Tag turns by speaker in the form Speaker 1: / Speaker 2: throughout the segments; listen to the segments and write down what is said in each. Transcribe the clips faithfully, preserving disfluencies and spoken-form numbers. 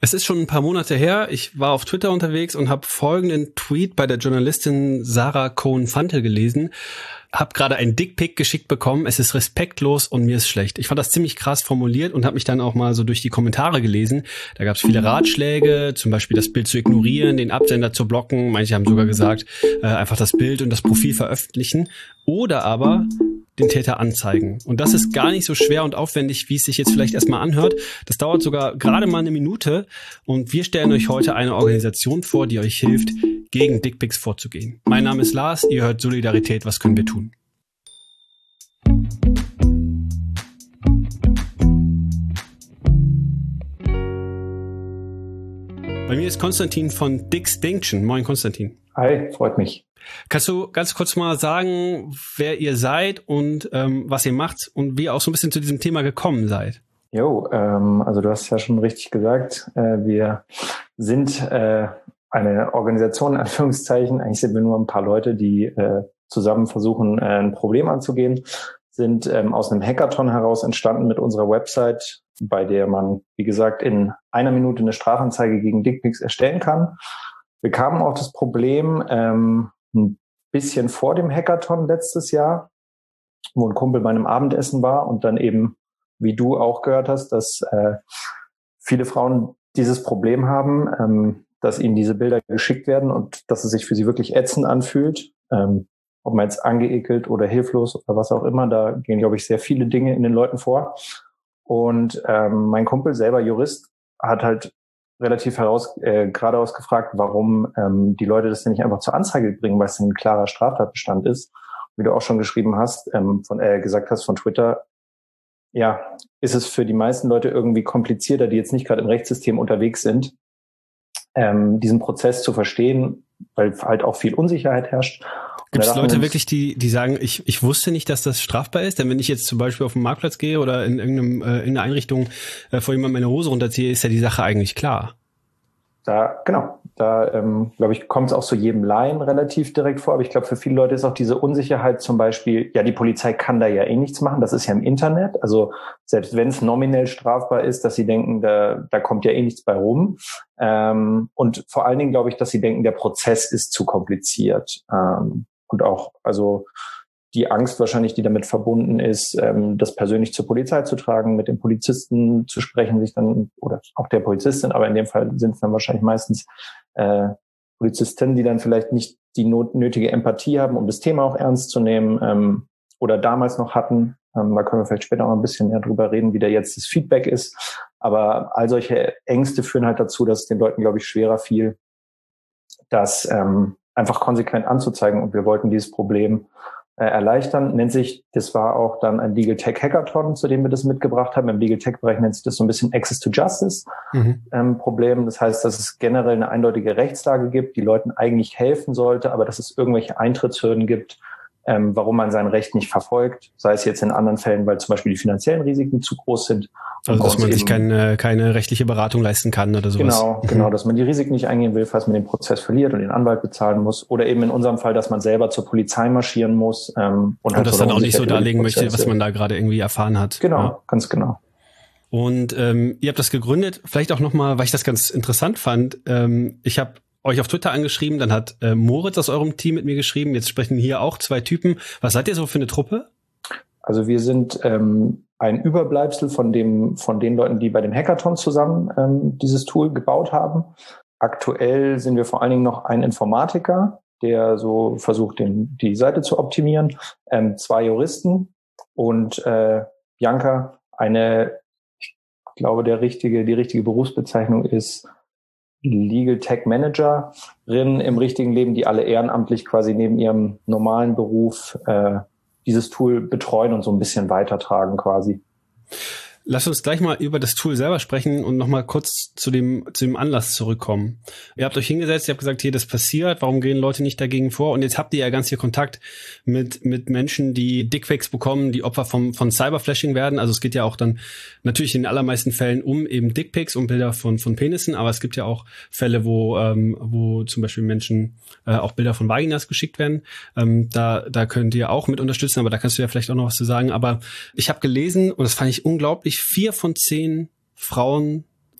Speaker 1: Es ist schon ein paar Monate her. Ich war auf Twitter unterwegs und habe folgenden Tweet bei der Journalistin Sarah Cohen-Fantel gelesen. Hab gerade einen Dickpick geschickt bekommen. Es ist respektlos und mir ist schlecht. Ich fand das ziemlich krass formuliert und habe mich dann auch mal so durch die Kommentare gelesen. Da gab es viele Ratschläge, zum Beispiel das Bild zu ignorieren, den Absender zu blocken. Manche haben sogar gesagt, äh, einfach das Bild und das Profil veröffentlichen. Oder aber den Täter anzeigen. Und das ist gar nicht so schwer und aufwendig, wie es sich jetzt vielleicht erstmal anhört. Das dauert sogar gerade mal eine Minute. Und wir stellen euch heute eine Organisation vor, die euch hilft, gegen Dickpics vorzugehen. Mein Name ist Lars, ihr hört Solidarität, was können wir tun? Bei mir ist Konstantin von Dickstinction. Moin Konstantin.
Speaker 2: Hi, freut mich.
Speaker 1: Kannst du ganz kurz mal sagen, wer ihr seid und ähm, was ihr macht und wie ihr auch so ein bisschen zu diesem Thema gekommen seid?
Speaker 2: Jo, ähm, also du hast ja schon richtig gesagt, äh, wir sind äh, eine Organisation, in Anführungszeichen. Eigentlich sind wir nur ein paar Leute, die äh, zusammen versuchen, äh, ein Problem anzugehen. Sind ähm, aus einem Hackathon heraus entstanden mit unserer Website, bei der man, wie gesagt, in einer Minute eine Strafanzeige gegen Dickpics erstellen kann. Wir kamen auf das Problem ähm, ein bisschen vor dem Hackathon letztes Jahr, wo ein Kumpel bei einem Abendessen war und dann eben, wie du auch gehört hast, dass äh, viele Frauen dieses Problem haben, ähm, dass ihnen diese Bilder geschickt werden und dass es sich für sie wirklich ätzend anfühlt. Ähm, ob man jetzt angeekelt oder hilflos oder was auch immer, da gehen, glaube ich, sehr viele Dinge in den Leuten vor. Und ähm, mein Kumpel, selber Jurist, hat halt relativ heraus äh, geradeaus gefragt, warum ähm, die Leute das denn nicht einfach zur Anzeige bringen, weil es ein klarer Straftatbestand ist. Wie du auch schon geschrieben hast, ähm, von äh, gesagt hast von Twitter, ja, ist es für die meisten Leute irgendwie komplizierter, die jetzt nicht gerade im Rechtssystem unterwegs sind, ähm, diesen Prozess zu verstehen, weil halt auch viel Unsicherheit herrscht.
Speaker 1: Gibt es Leute wirklich, die die sagen, ich ich wusste nicht, dass das strafbar ist? Denn wenn ich jetzt zum Beispiel auf den Marktplatz gehe oder in irgendeinem äh, in einer Einrichtung äh, vor jemandem meine Hose runterziehe, ist ja die Sache eigentlich klar.
Speaker 2: Da, genau, da ähm, glaube ich, kommt es auch so jedem Laien relativ direkt vor. Aber ich glaube, für viele Leute ist auch diese Unsicherheit zum Beispiel, ja, die Polizei kann da ja eh nichts machen, das ist ja im Internet. Also selbst wenn es nominell strafbar ist, dass sie denken, da da kommt ja eh nichts bei rum. Ähm, und vor allen Dingen glaube ich, dass sie denken, der Prozess ist zu kompliziert. Ähm, und auch, also die Angst wahrscheinlich, die damit verbunden ist, ähm, das persönlich zur Polizei zu tragen, mit dem Polizisten zu sprechen, sich dann, oder auch der Polizistin, aber in dem Fall sind es dann wahrscheinlich meistens äh, Polizistinnen, die dann vielleicht nicht die not- nötige Empathie haben, um das Thema auch ernst zu nehmen, ähm, oder damals noch hatten. Ähm, da können wir vielleicht später noch ein bisschen mehr drüber reden, wie da jetzt das Feedback ist. Aber all solche Ängste führen halt dazu, dass es den Leuten, glaube ich, schwerer fiel, das ähm, einfach konsequent anzuzeigen. Und wir wollten dieses Problem äh, erleichtern. Nennt sich, das war auch dann ein Legal Tech Hackathon, zu dem wir das mitgebracht haben. Im Legal Tech Bereich nennt sich das so ein bisschen Access to Justice mhm. ähm, Problem. Das heißt, dass es generell eine eindeutige Rechtslage gibt, die Leuten eigentlich helfen sollte, aber dass es irgendwelche Eintrittshürden gibt, ähm, warum man sein Recht nicht verfolgt. Sei es jetzt in anderen Fällen, weil zum Beispiel die finanziellen Risiken zu groß sind.
Speaker 1: Also dass man sich keine, keine rechtliche Beratung leisten kann oder sowas.
Speaker 2: Genau, genau, dass man die Risiken nicht eingehen will, falls man den Prozess verliert und den Anwalt bezahlen muss. Oder eben in unserem Fall, dass man selber zur Polizei marschieren muss. Ähm, und,
Speaker 1: und
Speaker 2: halt
Speaker 1: das
Speaker 2: so
Speaker 1: dann auch nicht so darlegen möchte, was man da gerade irgendwie erfahren hat.
Speaker 2: Genau,
Speaker 1: ja.
Speaker 2: Ganz genau.
Speaker 1: Und ähm, ihr habt das gegründet, vielleicht auch nochmal, weil ich das ganz interessant fand. Ähm, ich habe euch auf Twitter angeschrieben, dann hat äh, Moritz aus eurem Team mit mir geschrieben. Jetzt sprechen hier auch zwei Typen. Was seid ihr so für eine Truppe?
Speaker 2: Also wir sind ähm, ein Überbleibsel von dem von den Leuten, die bei dem Hackathon zusammen ähm, dieses Tool gebaut haben. Aktuell sind wir vor allen Dingen noch ein Informatiker, der so versucht, den, die Seite zu optimieren, ähm, zwei Juristen und äh, Bianca, eine, ich glaube, der richtige, die richtige Berufsbezeichnung ist Legal Tech Managerin im richtigen Leben, die alle ehrenamtlich quasi neben ihrem normalen Beruf äh, dieses Tool betreuen und so ein bisschen weitertragen quasi.
Speaker 1: Lass uns gleich mal über das Tool selber sprechen und nochmal kurz zu dem zu dem Anlass zurückkommen. Ihr habt euch hingesetzt, ihr habt gesagt, hier, das passiert, warum gehen Leute nicht dagegen vor? Und jetzt habt ihr ja ganz viel Kontakt mit mit Menschen, die Dickpics bekommen, die Opfer vom von Cyberflashing werden. Also es geht ja auch dann natürlich in den allermeisten Fällen um eben Dickpics, um Bilder von von Penissen, aber es gibt ja auch Fälle, wo ähm, wo zum Beispiel Menschen äh, auch Bilder von Vaginas geschickt werden. Ähm, da da könnt ihr auch mit unterstützen, aber da kannst du ja vielleicht auch noch was zu sagen. Aber ich habe gelesen, und das fand ich unglaublich, vier von zehn Frauen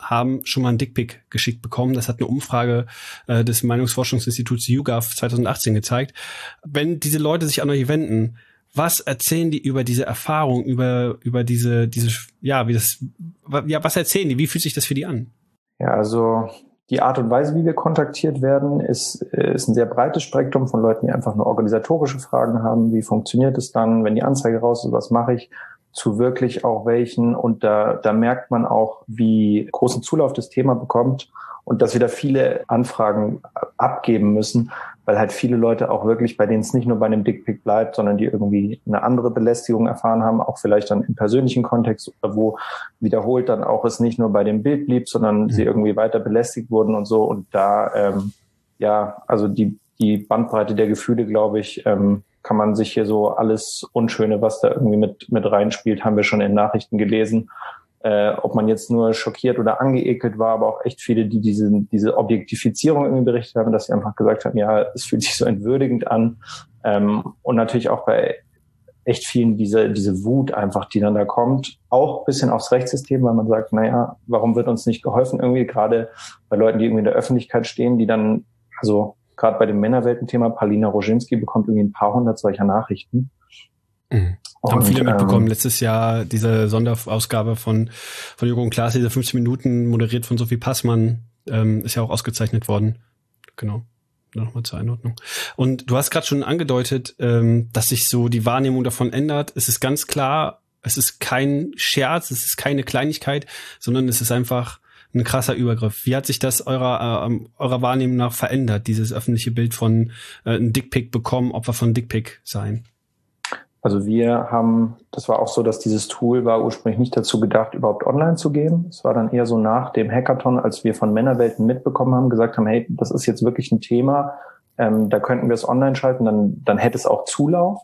Speaker 1: haben schon mal einen Dickpick geschickt bekommen. Das hat eine Umfrage äh, des Meinungsforschungsinstituts YouGov zwanzig achtzehn gezeigt. Wenn diese Leute sich an euch wenden, was erzählen die über diese Erfahrung, über über diese diese ja wie das ja was erzählen die? Wie fühlt sich das für die an?
Speaker 2: Ja, also die Art und Weise, wie wir kontaktiert werden, ist ist ein sehr breites Spektrum von Leuten, die einfach nur organisatorische Fragen haben. Wie funktioniert es dann, wenn die Anzeige raus ist? Was mache ich? Zu wirklich auch welchen. Und da da merkt man auch, wie großen Zulauf das Thema bekommt und dass wir da viele Anfragen abgeben müssen, weil halt viele Leute auch wirklich, bei denen es nicht nur bei einem Dickpick bleibt, sondern die irgendwie eine andere Belästigung erfahren haben, auch vielleicht dann im persönlichen Kontext, oder wo wiederholt dann auch es nicht nur bei dem Bild blieb, sondern mhm. sie irgendwie weiter belästigt wurden und so. Und da, ähm, ja, also die die Bandbreite der Gefühle, glaube ich, ähm, kann man sich hier so alles Unschöne, was da irgendwie mit mit reinspielt, haben wir schon in Nachrichten gelesen. Äh, ob man jetzt nur schockiert oder angeekelt war, aber auch echt viele, die diese diese Objektifizierung irgendwie berichtet haben, dass sie einfach gesagt haben, ja, es fühlt sich so entwürdigend an. Ähm, und natürlich auch bei echt vielen diese diese Wut einfach, die dann da kommt, auch ein bisschen aufs Rechtssystem, weil man sagt, naja, warum wird uns nicht geholfen? Irgendwie gerade bei Leuten, die irgendwie in der Öffentlichkeit stehen, die dann, also gerade bei dem Männerwelten-Thema, Paulina Roginski bekommt irgendwie ein paar hundert solcher Nachrichten.
Speaker 1: Mhm.
Speaker 2: Und,
Speaker 1: haben viele mitbekommen,
Speaker 2: ähm,
Speaker 1: letztes Jahr diese Sonderausgabe von von Jürgen Klaas, diese fünfzehn Minuten, moderiert von Sophie Passmann, ähm, ist ja auch ausgezeichnet worden. Genau, nochmal zur Einordnung. Und du hast gerade schon angedeutet, ähm, dass sich so die Wahrnehmung davon ändert. Es ist ganz klar, es ist kein Scherz, es ist keine Kleinigkeit, sondern es ist einfach ein krasser Übergriff. Wie hat sich das eurer äh, eurer Wahrnehmung nach verändert, dieses öffentliche Bild von äh, ein Dickpick bekommen, Opfer von Dickpick sein?
Speaker 2: Also wir haben, das war auch so, dass dieses Tool war ursprünglich nicht dazu gedacht, überhaupt online zu gehen. Es war dann eher so nach dem Hackathon, als wir von Männerwelten mitbekommen haben, gesagt haben, hey, das ist jetzt wirklich ein Thema, ähm, da könnten wir es online schalten, dann, dann hätte es auch Zulauf.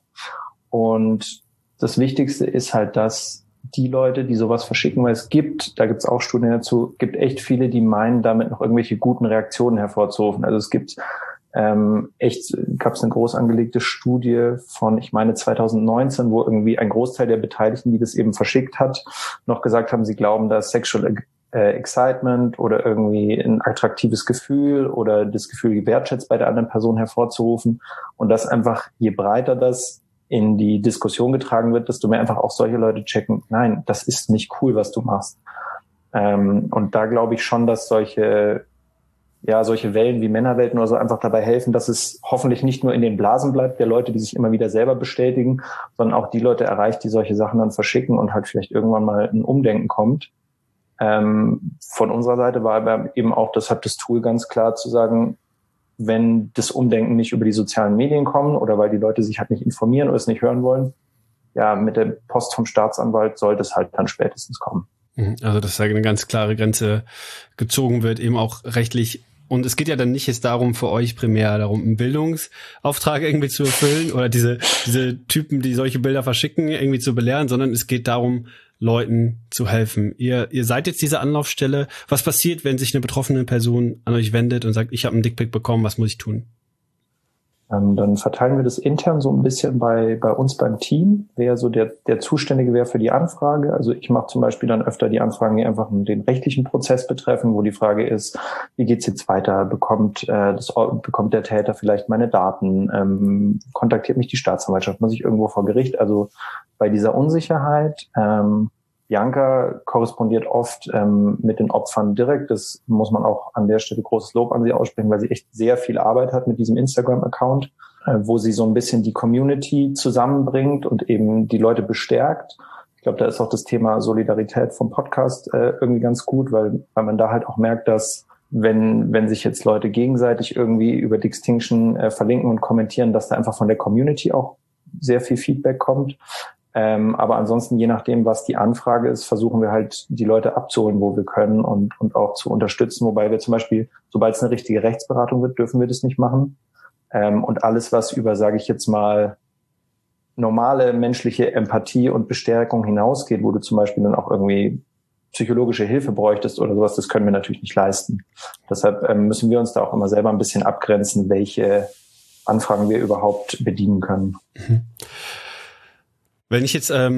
Speaker 2: Und das Wichtigste ist halt, dass die Leute, die sowas verschicken, weil es gibt, da gibt es auch Studien dazu, gibt echt viele, die meinen, damit noch irgendwelche guten Reaktionen hervorzurufen. Also es gibt Ähm, echt, gab es eine groß angelegte Studie von, ich meine, zwanzig neunzehn, wo irgendwie ein Großteil der Beteiligten, die das eben verschickt hat, noch gesagt haben, sie glauben, dass Sexual äh, Excitement oder irgendwie ein attraktives Gefühl oder das Gefühl, gewertschätzt bei der anderen Person hervorzurufen. Und dass einfach, je breiter das in die Diskussion getragen wird, desto mehr einfach auch solche Leute checken, nein, das ist nicht cool, was du machst. Ähm, und da glaube ich schon, dass solche ja, solche Wellen wie Männerwelten oder so einfach dabei helfen, dass es hoffentlich nicht nur in den Blasen bleibt, der Leute, die sich immer wieder selber bestätigen, sondern auch die Leute erreicht, die solche Sachen dann verschicken und halt vielleicht irgendwann mal ein Umdenken kommt. Ähm, von unserer Seite war aber eben auch, das hat das Tool ganz klar zu sagen, wenn das Umdenken nicht über die sozialen Medien kommt oder weil die Leute sich halt nicht informieren oder es nicht hören wollen, ja, mit der Post vom Staatsanwalt sollte es halt dann spätestens kommen.
Speaker 1: Also, dass da eine ganz klare Grenze gezogen wird, eben auch rechtlich. Und es geht ja dann nicht jetzt darum, für euch primär darum, einen Bildungsauftrag irgendwie zu erfüllen oder diese diese Typen, die solche Bilder verschicken, irgendwie zu belehren, sondern es geht darum, Leuten zu helfen. Ihr ihr seid jetzt diese Anlaufstelle. Was passiert, wenn sich eine betroffene Person an euch wendet und sagt, ich habe einen Dickpick bekommen, was muss ich tun?
Speaker 2: Ähm, dann verteilen wir das intern so ein bisschen bei bei uns beim Team, wer so der der Zuständige wäre für die Anfrage. Also ich mache zum Beispiel dann öfter die Anfragen, die einfach den rechtlichen Prozess betreffen, wo die Frage ist, wie geht's jetzt weiter? Bekommt äh, das bekommt der Täter vielleicht meine Daten? Ähm, kontaktiert mich die Staatsanwaltschaft? Muss ich irgendwo vor Gericht? Also bei dieser Unsicherheit. Ähm, Bianca korrespondiert oft ähm, mit den Opfern direkt. Das muss man auch an der Stelle großes Lob an sie aussprechen, weil sie echt sehr viel Arbeit hat mit diesem Instagram-Account, äh, wo sie so ein bisschen die Community zusammenbringt und eben die Leute bestärkt. Ich glaube, da ist auch das Thema Solidarität vom Podcast äh, irgendwie ganz gut, weil weil man da halt auch merkt, dass wenn wenn sich jetzt Leute gegenseitig irgendwie über Dixtinction äh, verlinken und kommentieren, dass da einfach von der Community auch sehr viel Feedback kommt. Ähm, aber ansonsten, je nachdem, was die Anfrage ist, versuchen wir halt, die Leute abzuholen, wo wir können und, und auch zu unterstützen. Wobei wir zum Beispiel, sobald es eine richtige Rechtsberatung wird, dürfen wir das nicht machen. Ähm, und alles, was über, sage ich jetzt mal, normale menschliche Empathie und Bestärkung hinausgeht, wo du zum Beispiel dann auch irgendwie psychologische Hilfe bräuchtest oder sowas, das können wir natürlich nicht leisten. Deshalb ähm, müssen wir uns da auch immer selber ein bisschen abgrenzen, welche Anfragen wir überhaupt bedienen können.
Speaker 1: Mhm. Wenn ich jetzt ähm,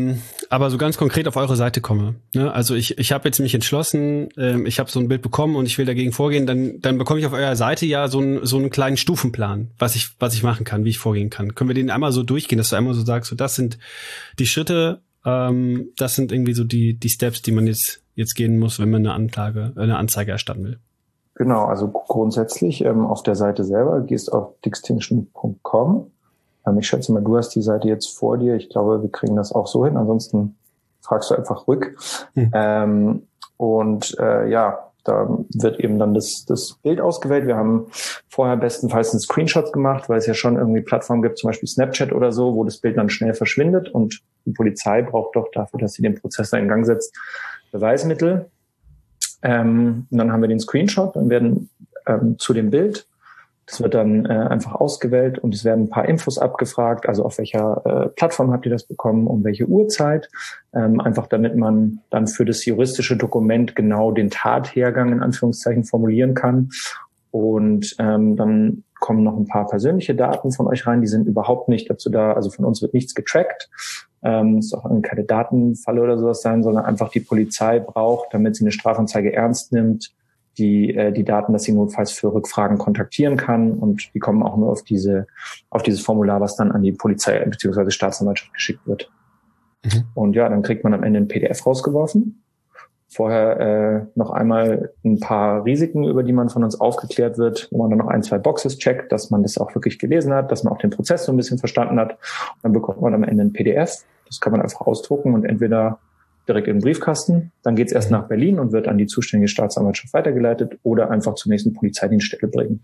Speaker 1: aber so ganz konkret auf eure Seite komme, ne? Also ich ich habe jetzt mich entschlossen, ähm, ich habe so ein Bild bekommen und ich will dagegen vorgehen, dann dann bekomme ich auf eurer Seite ja so einen so einen kleinen Stufenplan, was ich was ich machen kann, wie ich vorgehen kann. Können wir den einmal so durchgehen, dass du einmal so sagst, so das sind die Schritte, ähm, das sind irgendwie so die die Steps, die man jetzt jetzt gehen muss, wenn man eine Anklage, eine Anzeige erstatten will.
Speaker 2: Genau, also grundsätzlich ähm, auf der Seite selber gehst auf dixtinction punkt com. Ähm, ich schätze mal, du hast die Seite jetzt vor dir. Ich glaube, wir kriegen das auch so hin. Ansonsten fragst du einfach rück. Hm. Ähm, und äh, ja, da wird eben dann das, das Bild ausgewählt. Wir haben vorher bestenfalls einen Screenshot gemacht, weil es ja schon irgendwie Plattformen gibt, zum Beispiel Snapchat oder so, wo das Bild dann schnell verschwindet. Und die Polizei braucht doch dafür, dass sie den Prozess in Gang setzt, Beweismittel. Ähm, und dann haben wir den Screenshot, dann werden ähm, zu dem Bild, das wird dann äh, einfach ausgewählt und es werden ein paar Infos abgefragt, also auf welcher äh, Plattform habt ihr das bekommen, um welche Uhrzeit, ähm, einfach damit man dann für das juristische Dokument genau den Tathergang in Anführungszeichen formulieren kann. Und ähm, dann kommen noch ein paar persönliche Daten von euch rein, die sind überhaupt nicht dazu da, also von uns wird nichts getrackt. Ähm, es soll auch keine Datenfalle oder sowas sein, sondern einfach die Polizei braucht, damit sie eine Strafanzeige ernst nimmt, die äh, die Daten, dass sie notfalls für Rückfragen kontaktieren kann, und die kommen auch nur auf diese auf dieses Formular, was dann an die Polizei bzw. Staatsanwaltschaft geschickt wird. Mhm. Und ja, dann kriegt man am Ende ein P D F rausgeworfen. Vorher äh, noch einmal ein paar Risiken, über die man von uns aufgeklärt wird, wo man dann noch ein, zwei Boxes checkt, dass man das auch wirklich gelesen hat, dass man auch den Prozess so ein bisschen verstanden hat. Und dann bekommt man am Ende ein P D F. Das kann man einfach ausdrucken und entweder direkt in den Briefkasten, dann geht es erst nach Berlin und wird an die zuständige Staatsanwaltschaft weitergeleitet oder einfach zur nächsten Polizeidienststelle bringen.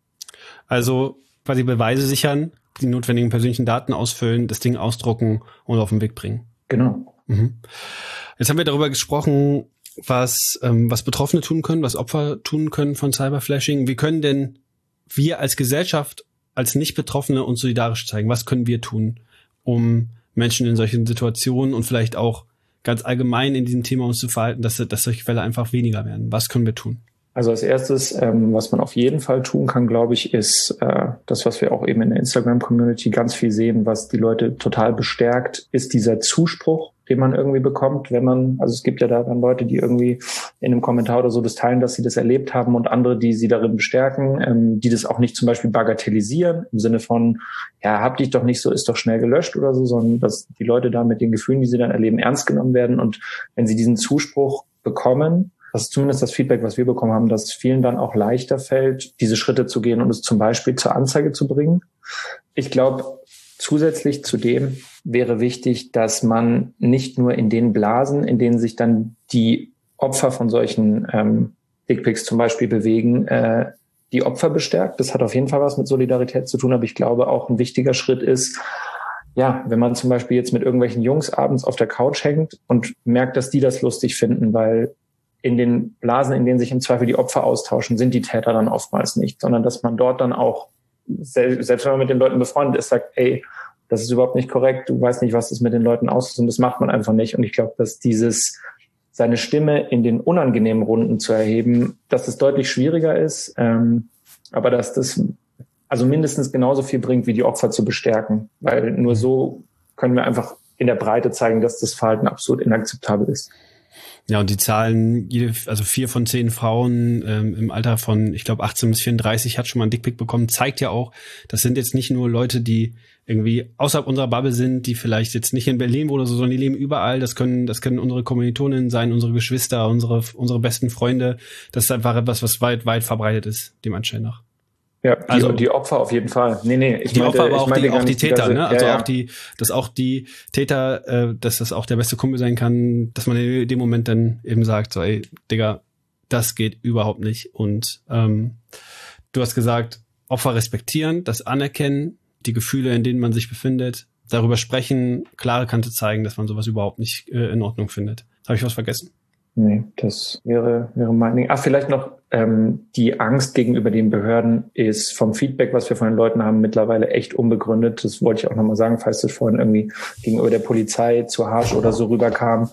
Speaker 1: Also quasi Beweise sichern, die notwendigen persönlichen Daten ausfüllen, das Ding ausdrucken und auf den Weg bringen.
Speaker 2: Genau.
Speaker 1: Mhm. Jetzt haben wir darüber gesprochen, was ähm, was Betroffene tun können, was Opfer tun können von Cyberflashing. Wie können denn wir als Gesellschaft, als Nicht-Betroffene uns solidarisch zeigen? Was können wir tun, um Menschen in solchen Situationen und vielleicht auch ganz allgemein in diesem Thema uns zu verhalten, dass, dass solche Fälle einfach weniger werden? Was können wir tun?
Speaker 2: Also als erstes, ähm, was man auf jeden Fall tun kann, glaube ich, ist äh, das, was wir auch eben in der Instagram-Community ganz viel sehen, was die Leute total bestärkt, ist dieser Zuspruch, den man irgendwie bekommt, wenn man, also es gibt ja da dann Leute, die irgendwie in einem Kommentar oder so das teilen, dass sie das erlebt haben, und andere, die sie darin bestärken, ähm, die das auch nicht zum Beispiel bagatellisieren, im Sinne von, ja, hab dich doch nicht so, ist doch schnell gelöscht oder so, sondern dass die Leute da mit den Gefühlen, die sie dann erleben, ernst genommen werden. Und wenn sie diesen Zuspruch bekommen, das ist zumindest das Feedback, was wir bekommen haben, dass es vielen dann auch leichter fällt, diese Schritte zu gehen und es zum Beispiel zur Anzeige zu bringen. Ich glaube, zusätzlich zu dem wäre wichtig, dass man nicht nur in den Blasen, in denen sich dann die Opfer von solchen ähm, Dickpics zum Beispiel bewegen, äh, die Opfer bestärkt. Das hat auf jeden Fall was mit Solidarität zu tun, aber ich glaube auch ein wichtiger Schritt ist, ja, wenn man zum Beispiel jetzt mit irgendwelchen Jungs abends auf der Couch hängt und merkt, dass die das lustig finden, weil in den Blasen, in denen sich im Zweifel die Opfer austauschen, sind die Täter dann oftmals nicht, sondern dass man dort dann auch, selbst wenn man mit den Leuten befreundet ist, sagt, ey, das ist überhaupt nicht korrekt, du weißt nicht, was das mit den Leuten auslöst, und das macht man einfach nicht. Und ich glaube, dass dieses, seine Stimme in den unangenehmen Runden zu erheben, dass es deutlich schwieriger ist, ähm, aber dass das also mindestens genauso viel bringt, wie die Opfer zu bestärken, weil nur so können wir einfach in der Breite zeigen, dass das Verhalten absolut inakzeptabel ist.
Speaker 1: Ja, und die Zahlen, jede, also vier von zehn Frauen ähm, im Alter von, ich glaube, achtzehn bis vierunddreißig hat schon mal einen Dickpic bekommen, zeigt ja auch, das sind jetzt nicht nur Leute, die irgendwie außerhalb unserer Bubble sind, die vielleicht jetzt nicht in Berlin wohnen oder so, sondern die leben überall. Das können, das können unsere Kommilitoninnen sein, unsere Geschwister, unsere, unsere besten Freunde. Das ist einfach etwas, was weit, weit verbreitet ist, dem Anschein nach.
Speaker 2: Ja, die, also die Opfer auf jeden Fall. Nee, nee, ich
Speaker 1: die
Speaker 2: meinte,
Speaker 1: Opfer, aber auch
Speaker 2: ich
Speaker 1: die, auch die Täter,
Speaker 2: ganze,
Speaker 1: ne? Also
Speaker 2: ja, ja.
Speaker 1: auch die, dass auch die Täter, äh, dass das auch der beste Kumpel sein kann, dass man in dem Moment dann eben sagt, so, ey, Digga, das geht überhaupt nicht. Und ähm, du hast gesagt, Opfer respektieren, das anerkennen, die Gefühle, in denen man sich befindet, darüber sprechen, klare Kante zeigen, dass man sowas überhaupt nicht äh, in Ordnung findet. Habe ich was vergessen?
Speaker 2: Nee, das wäre, wäre mein Ding. Ach, vielleicht noch, ähm, die Angst gegenüber den Behörden ist vom Feedback, was wir von den Leuten haben, mittlerweile echt unbegründet. Das wollte ich auch nochmal sagen, falls das vorhin irgendwie gegenüber der Polizei zu harsch oder so rüberkam.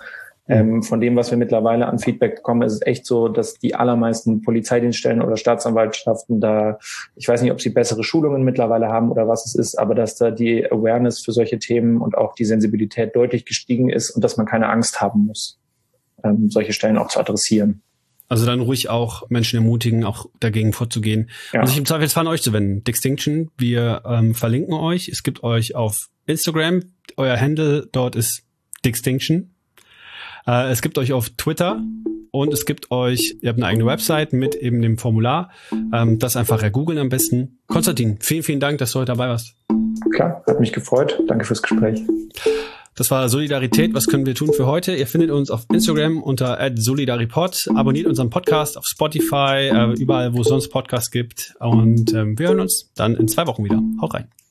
Speaker 2: Ähm, von dem, was wir mittlerweile an Feedback bekommen, ist es echt so, dass die allermeisten Polizeidienststellen oder Staatsanwaltschaften da, ich weiß nicht, ob sie bessere Schulungen mittlerweile haben oder was es ist, aber dass da die Awareness für solche Themen und auch die Sensibilität deutlich gestiegen ist und dass man keine Angst haben muss, ähm, solche Stellen auch zu adressieren.
Speaker 1: Also dann ruhig auch Menschen ermutigen, auch dagegen vorzugehen ja. und sich im Zweifelsfall an euch zu wenden. Dixtinction, wir ähm, verlinken euch. Es gibt euch auf Instagram, euer Handle dort ist Dixtinction. Äh, es gibt euch auf Twitter und es gibt euch, ihr habt eine eigene Website mit eben dem Formular. Ähm, das einfach ergoogeln am besten. Konstantin, vielen, vielen Dank, dass du heute dabei warst.
Speaker 2: Klar, hat mich gefreut. Danke fürs Gespräch.
Speaker 1: Das war Solidarität. Was können wir tun für heute? Ihr findet uns auf Instagram unter at solidaripod. Abonniert unseren Podcast auf Spotify, äh, überall, wo es sonst Podcasts gibt. Und ähm, wir hören uns dann in zwei Wochen wieder. Haut rein.